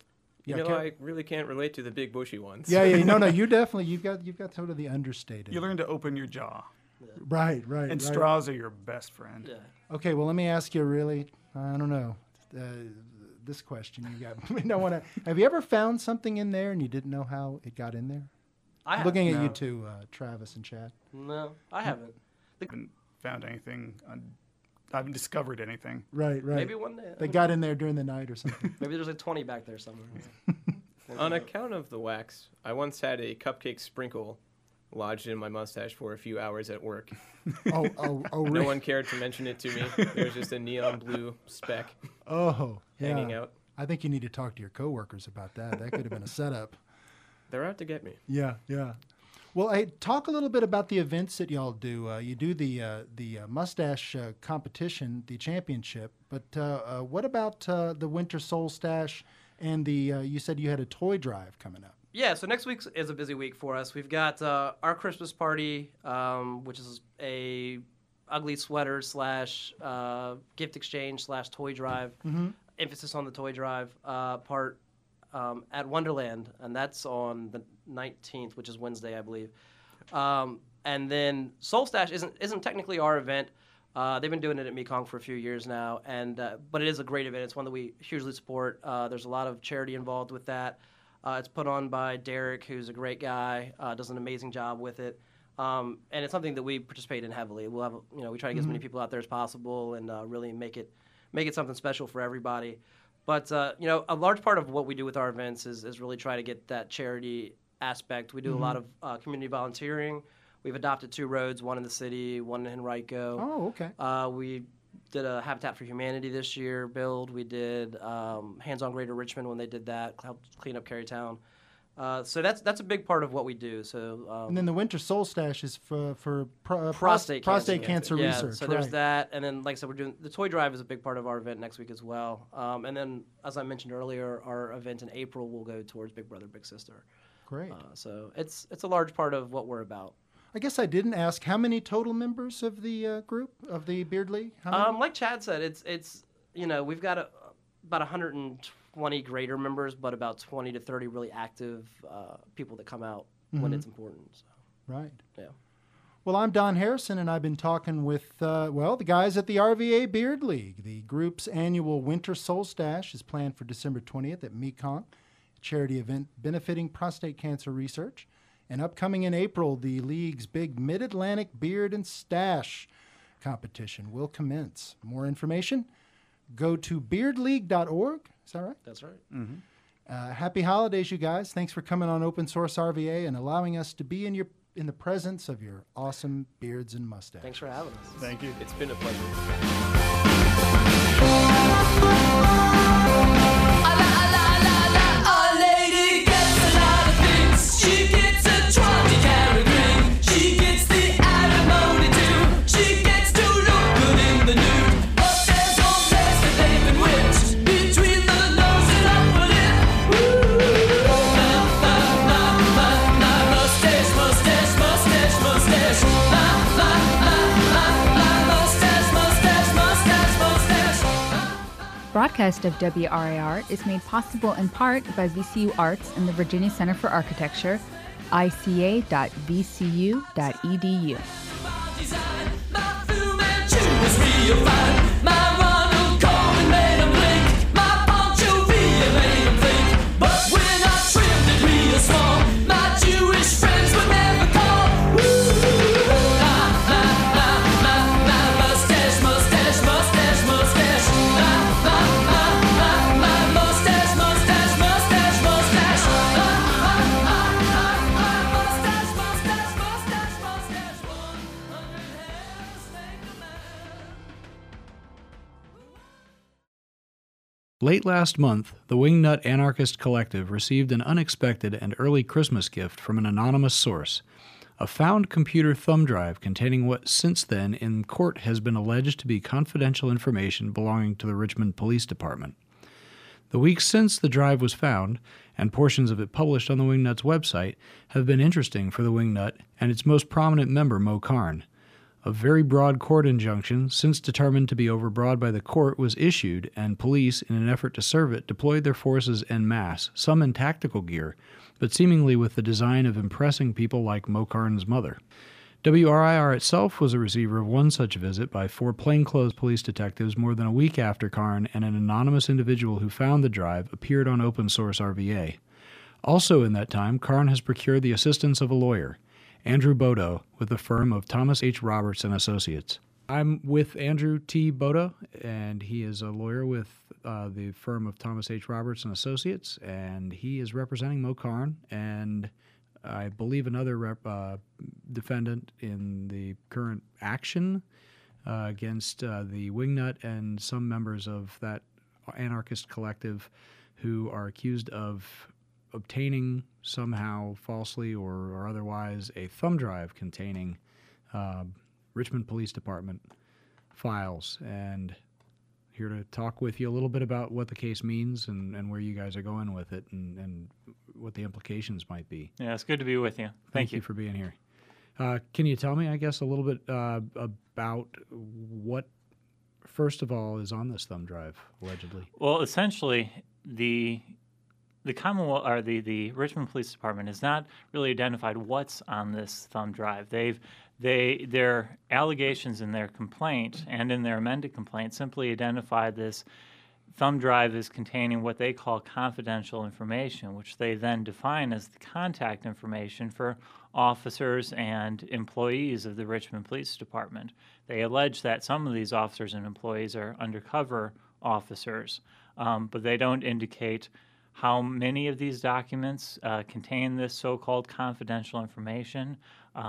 You know, I really can't relate to the big bushy ones. Yeah, no, you've got sort of the understated. You learn to open your jaw. Right. And straws are your best friend. Yeah. Okay, well, let me ask you really, I don't know, this question you got. Have you ever found something in there and you didn't know how it got in there? I have. Looking at you two, Travis and Chad. No, I haven't. I haven't found anything. I haven't discovered anything. Right. Maybe one day. They got in there during the night or something. Maybe there's like 20 back there somewhere. On account of the wax, I once had a cupcake sprinkle lodged in my mustache for a few hours at work. Oh, No really? one cared to mention it to me. There was just a neon blue speck hanging out. I think you need to talk to your coworkers about that. That could have been a setup. They're out to get me. Yeah. Well, hey, talk a little bit about the events that y'all do. You do the mustache competition, the championship, but what about the Winter Soul Stash and you said you had a toy drive coming up? Yeah, so next week is a busy week for us. We've got our Christmas party, which is a ugly sweater / gift exchange / toy drive. Mm-hmm. Emphasis on the toy drive part at Wonderland, and that's on the 19th, which is Wednesday, I believe. And then Soul Stash isn't technically our event. They've been doing it at Mekong for a few years now, but it is a great event. It's one that we hugely support. There's a lot of charity involved with that. It's put on by Derek, who's a great guy, does an amazing job with it, and it's something that we participate in heavily. We'll have, we try to get as many people out there as possible and really make it something special for everybody. But a large part of what we do with our events is really try to get that charity aspect. We do a lot of community volunteering. We've adopted 2 roads, one in the city, one in Henrico. Oh, okay. We did a Habitat for Humanity this year build. We did Hands on Greater Richmond when they did that, helped clean up Carytown. So that's a big part of what we do. So and then the Winter Soul Stash is for prostate cancer yeah, research. So there's that, and then like I said, we're doing the toy drive is a big part of our event next week as well. And then as I mentioned earlier, our event in April will go towards Big Brother Big Sister. Great. So it's a large part of what we're about. I guess I didn't ask how many total members of the group of the Beard League. How many? Like Chad said, it's we've got about 120 greater members, but about 20 to 30 really active people that come out when it's important. So. Right. Yeah. Well, I'm Don Harrison, and I've been talking with the guys at the RVA Beard League. The group's annual Winter Soul Stash is planned for December 20th at Mekong, a charity event benefiting prostate cancer research. And upcoming in April, the league's big Mid-Atlantic Beard and Stash competition will commence. More information, go to beardleague.org. Is that right? That's right. Mm-hmm. Happy holidays, you guys. Thanks for coming on Open Source RVA and allowing us to be in the presence of your awesome beards and mustaches. Thanks for having us. Thank you. It's been a pleasure. Our lady gets a lot of things. She gets a 20-carat ring. She gets the alimony too. She gets to look good in the nude. But there's no place that they've been whipped between the nose and upper lip. Ooh, my mustache, mustache, mustache, mustache. My mustache, mustache, mustache, mustache. Broadcast of WRAR is made possible in part by VCU Arts and the Virginia Center for Architecture, ica.vcu.edu. My Fu Manchu was real fine. My Ronald Coleman made him blink. My Pancho Villa made him think. But when I trimmed it real small, my Jewish friends would never call. My mustache, mustache, mustache, mustache. My mustache, mustache, mustache, mustache. My mustache, mustache, mustache, mustache. 100 hairs make a man. Late last month, the Wingnut Anarchist Collective received an unexpected and early Christmas gift from an anonymous source, a found computer thumb drive containing what since then in court has been alleged to be confidential information belonging to the Richmond Police Department. The weeks since the drive was found, and portions of it published on the Wingnut's website, have been interesting for the Wingnut and its most prominent member, Mo Karn. A very broad court injunction, since determined to be overbroad by the court, was issued, and police, in an effort to serve it, deployed their forces en masse, some in tactical gear, but seemingly with the design of impressing people like Mo Karn's mother. WRIR itself was a receiver of one such visit by 4 plainclothes police detectives more than a week after Karn and an anonymous individual who found the drive appeared on Open Source RVA. Also in that time, Karn has procured the assistance of a lawyer, Andrew Bodo, with the firm of Thomas H. Roberts and Associates. I'm with Andrew T. Bodo, and he is a lawyer with the firm of Thomas H. Roberts and Associates, and he is representing Mo Karn and I believe another defendant in the current action against the Wingnut and some members of that anarchist collective who are accused of obtaining somehow falsely or otherwise a thumb drive containing Richmond Police Department files. And here to talk with you a little bit about what the case means and where you guys are going with it and what the implications might be. Yeah, it's good to be with you. Thank you for being here. Can you tell me, I guess, a little bit about what, first of all, is on this thumb drive, allegedly? Well, essentially, the Commonwealth or the Richmond Police Department has not really identified what's on this thumb drive. Their allegations in their complaint and in their amended complaint simply identify this thumb drive as containing what they call confidential information, which they then define as the contact information for officers and employees of the Richmond Police Department. They allege that some of these officers and employees are undercover officers, but they don't indicate how many of these documents contain this so-called confidential information,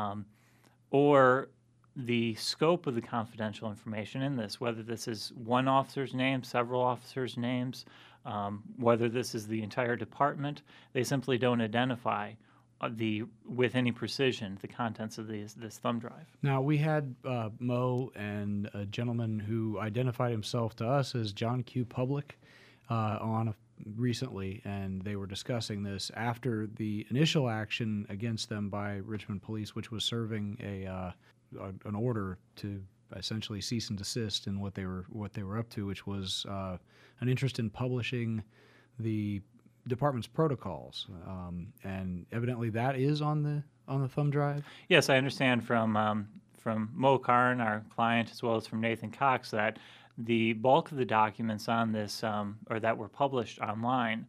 or the scope of the confidential information in this, whether this is one officer's name, several officers' names, whether this is the entire department. They simply don't identify with any precision the contents of this thumb drive. Now, we had Mo and a gentleman who identified himself to us as John Q. Public on recently, and they were discussing this after the initial action against them by Richmond Police, which was serving an order to essentially cease and desist in what they were up to, which was an interest in publishing the department's protocols, and evidently that is on the thumb drive. Yes, I understand from Mo Karn, our client, as well as from Nathan Cox, that the bulk of the documents on this, or that were published online,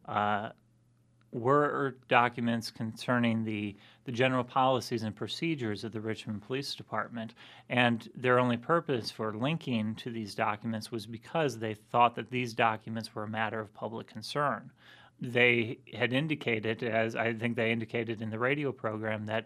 were documents concerning the general policies and procedures of the Richmond Police Department. And their only purpose for linking to these documents was because they thought that these documents were a matter of public concern. They had indicated, as I think they indicated in the radio program, that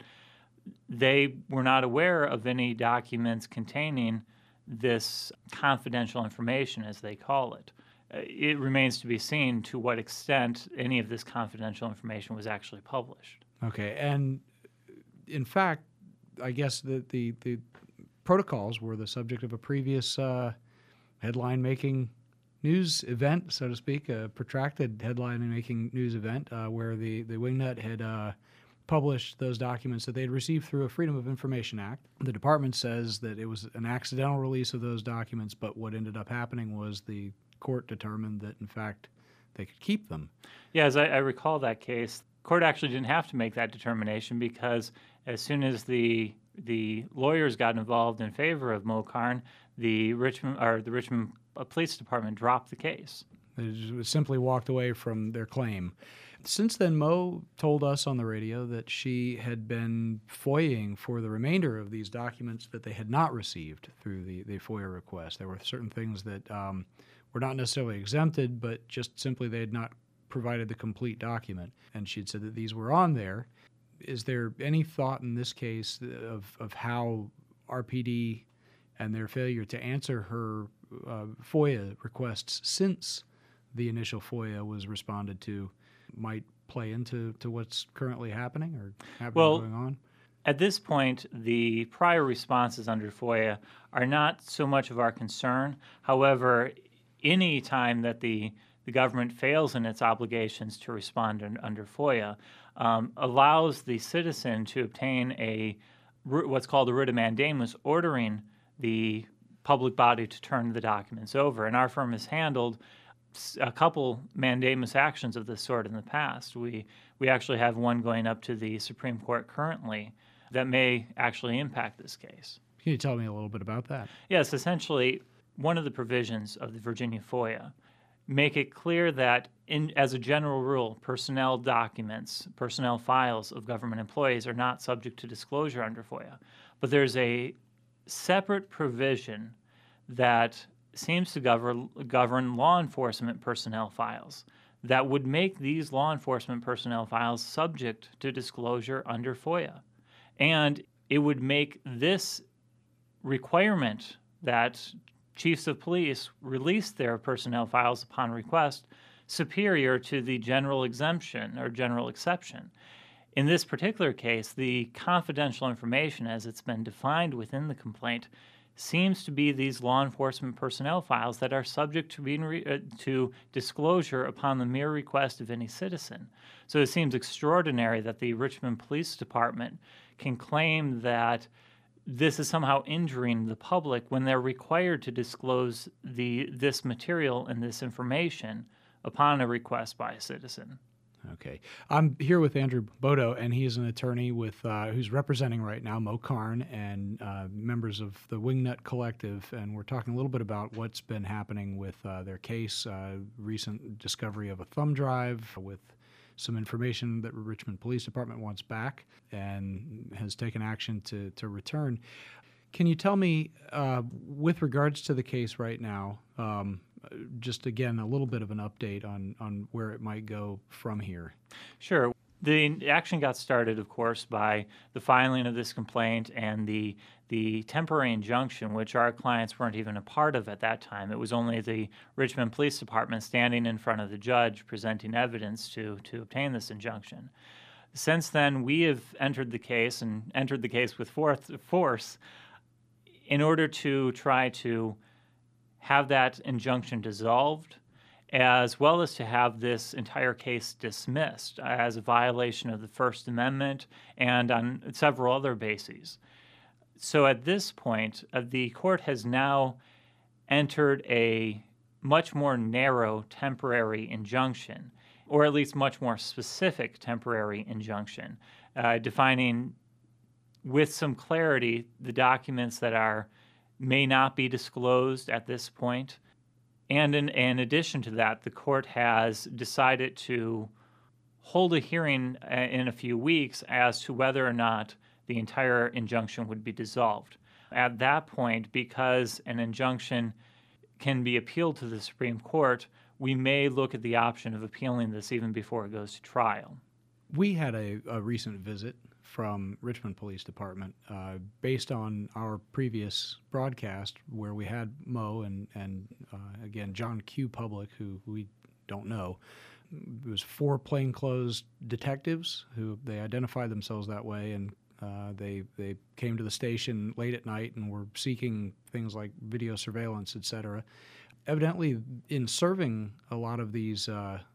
they were not aware of any documents containing this confidential information, as they call it. It remains to be seen to what extent any of this confidential information was actually published. Okay, and in fact, I guess the protocols were the subject of a previous headline-making news event, so to speak, a protracted headline-making news event where the Wingnut had published those documents that they had received through a Freedom of Information Act. The department says that it was an accidental release of those documents, but what ended up happening was the court determined that, in fact, they could keep them. Yeah, as I recall that case, the court actually didn't have to make that determination because as soon as the lawyers got involved in favor of Mo Karn, the Richmond Police Department dropped the case. They just simply walked away from their claim. Since then, Mo told us on the radio that she had been FOIAing for the remainder of these documents that they had not received through the FOIA request. There were certain things that were not necessarily exempted, but just simply they had not provided the complete document. And she had said that these were on there. Is there any thought in this case of how RPD and their failure to answer her FOIA requests since the initial FOIA was responded to might play into what's currently happening or going on? At this point, the prior responses under FOIA are not so much of our concern. However, any time that the government fails in its obligations to respond under FOIA allows the citizen to obtain a what's called a writ of mandamus, ordering the public body to turn the documents over. And our firm has handled a couple mandamus actions of this sort in the past. We actually have one going up to the Supreme Court currently that may actually impact this case. Can you tell me a little bit about that? Yes, essentially, one of the provisions of the Virginia FOIA make it clear that, as a general rule, personnel documents, personnel files of government employees are not subject to disclosure under FOIA. But there's a separate provision that seems to govern law enforcement personnel files that would make these law enforcement personnel files subject to disclosure under FOIA. And it would make this requirement that chiefs of police release their personnel files upon request superior to the general exemption or general exception. In this particular case, the confidential information as it's been defined within the complaint seems to be these law enforcement personnel files that are subject to being to disclosure upon the mere request of any citizen. So it seems extraordinary that the Richmond Police Department can claim that this is somehow injuring the public when they're required to disclose this material and this information upon a request by a citizen. Okay. I'm here with Andrew Bodo, and he is an attorney with who's representing right now Mo Karn and members of the Wingnut Collective, and we're talking a little bit about what's been happening with their case, recent discovery of a thumb drive with some information that Richmond Police Department wants back and has taken action to return. Can you tell me, with regards to the case right now, just again, a little bit of an update on where it might go from here? Sure. The action got started, of course, by the filing of this complaint and the temporary injunction, which our clients weren't even a part of at that time. It was only the Richmond Police Department standing in front of the judge presenting evidence to obtain this injunction. Since then, we have entered the case with force in order to try to have that injunction dissolved, as well as to have this entire case dismissed as a violation of the First Amendment and on several other bases. So at this point, the court has now entered a much more narrow temporary injunction, or at least much more specific temporary injunction, defining with some clarity the documents that may not be disclosed at this point. And in addition to that, the court has decided to hold a hearing in a few weeks as to whether or not the entire injunction would be dissolved. At that point, because an injunction can be appealed to the Supreme Court, we may look at the option of appealing this even before it goes to trial. We had a recent visit from Richmond Police Department based on our previous broadcast where we had Mo and again, John Q. Public, who we don't know. It was 4 plainclothes detectives who they identified themselves that way, and they came to the station late at night and were seeking things like video surveillance, etc. Evidently, in serving a lot of these,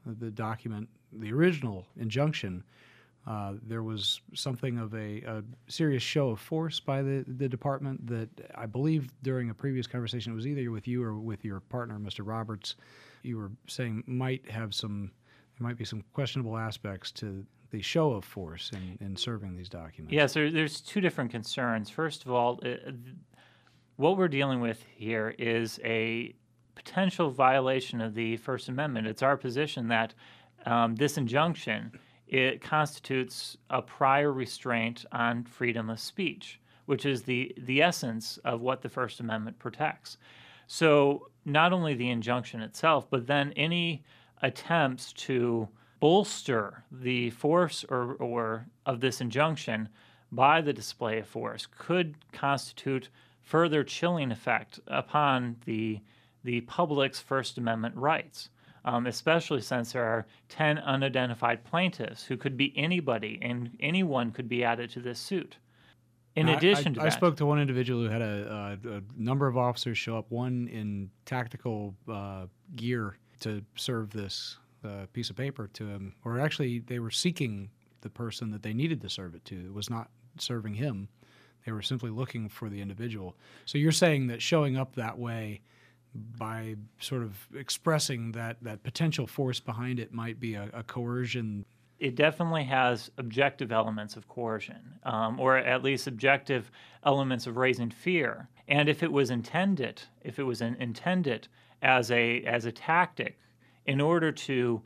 the original injunction, there was something of a serious show of force by the department that I believe during a previous conversation, it was either with you or with your partner, Mr. Roberts, you were saying there might be some questionable aspects to the show of force in serving these documents. Yes, there's 2 different concerns. First of all, what we're dealing with here is a potential violation of the First Amendment. It's our position that this injunction, it constitutes a prior restraint on freedom of speech, which is the essence of what the First Amendment protects. So not only the injunction itself, but then any attempts to bolster the force or of this injunction by the display of force could constitute further chilling effect upon the public's First Amendment rights, especially since there are 10 unidentified plaintiffs who could be anybody, and anyone could be added to this suit. In addition to that, I spoke to one individual who had a number of officers show up, one in tactical gear to serve this piece of paper to him, or actually they were seeking the person that they needed to serve it to. It was not serving him. They were simply looking for the individual. So you're saying that showing up that way by sort of expressing that potential force behind it might be a coercion. It definitely has objective elements of coercion, or at least objective elements of raising fear. And if it was intended as a tactic in order to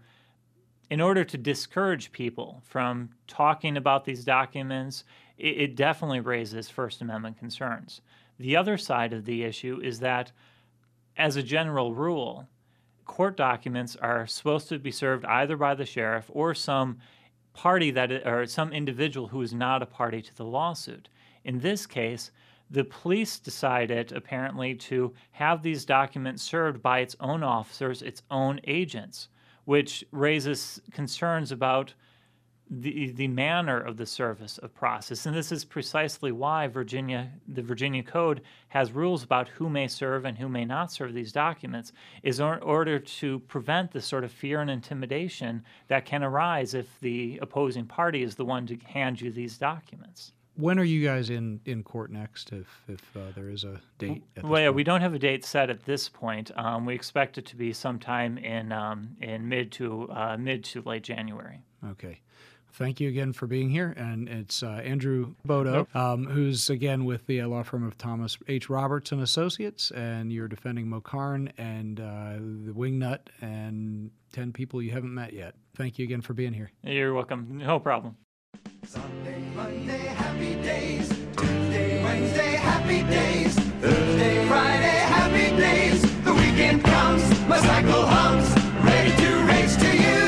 discourage people from talking about these documents, it definitely raises First Amendment concerns. The other side of the issue is that, as a general rule, court documents are supposed to be served either by the sheriff or some party or some individual who is not a party to the lawsuit. In this case, the police decided apparently to have these documents served by its own officers, its own agents, which raises concerns about the manner of the service of process. And this is precisely why the Virginia Code has rules about who may serve and who may not serve these documents, is in order to prevent the sort of fear and intimidation that can arise if the opposing party is the one to hand you these documents. When are you guys in court next, if there is a date? Well, yeah, we don't have a date set at this point. We expect it to be sometime in mid to late January. Okay. Thank you again for being here. And it's Andrew Bodo, who's, again, with the law firm of Thomas H. Roberts & Associates, and you're defending Mo Karn and the Wingnut and 10 people you haven't met yet. Thank you again for being here. You're welcome. No problem. Sunday, Monday, happy days. Tuesday, Wednesday, happy days. Thursday, Friday, happy days. The weekend comes, my cycle hums, ready to race to you.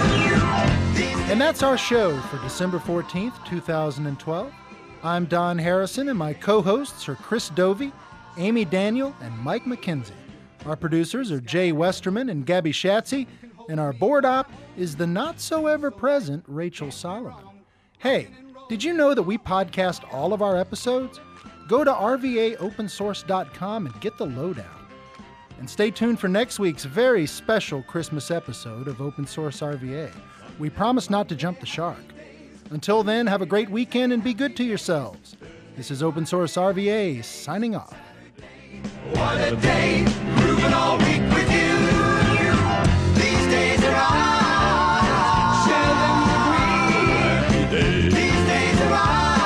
And that's our show for December 14th, 2012. I'm Don Harrison, and my co-hosts are Chris Dovey, Amy Daniel, and Mike McKenzie. Our producers are Jay Westerman and Gabby Schatze, and our board op is the not-so-ever-present Rachel Solomon. Hey, did you know that we podcast all of our episodes? Go to rvaopensource.com and get the lowdown. And stay tuned for next week's very special Christmas episode of Open Source RVA. We promise not to jump the shark. Until then, have a great weekend and be good to yourselves. This is Open Source RVA signing off. What a day, grooving all week with you. These days are ours, share them with me. These days are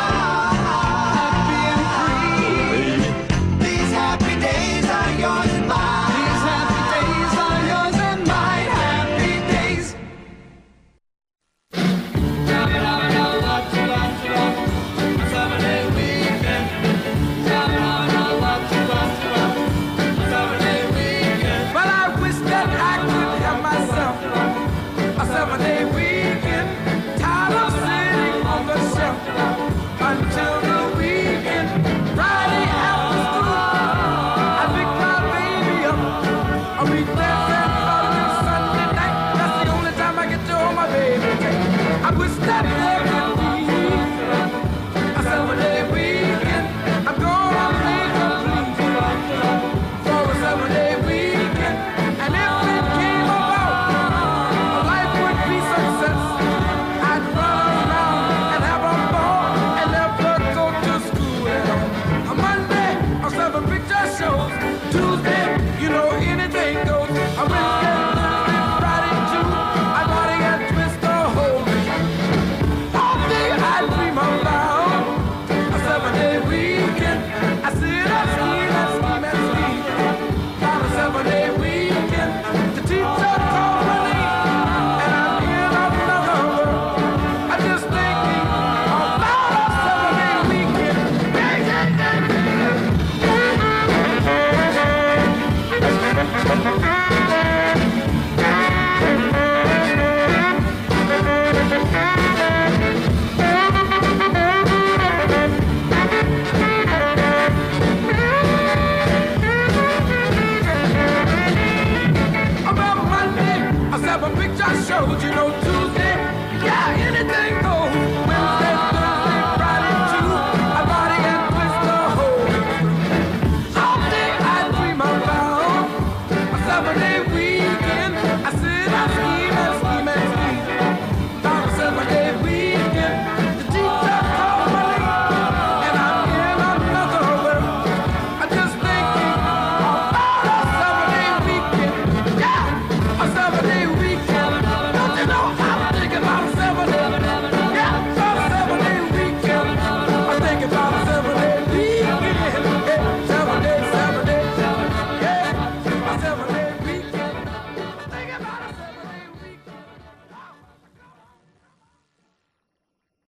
ours, happy and free. These happy days are yours and mine. These happy days are yours and mine. Happy days. Until the weekend, Friday after school, I pick my baby up. I meet that Saturday, Sunday night. That's the only time I get to hold my baby tight. I wish that there could be a 7-day weekend. I'm gonna make a plea for a 7-day weekend. And if it came about, my life would be success. I'd run around and have a ball. Go to school on a Monday, I'll serve a picture shows. Tuesday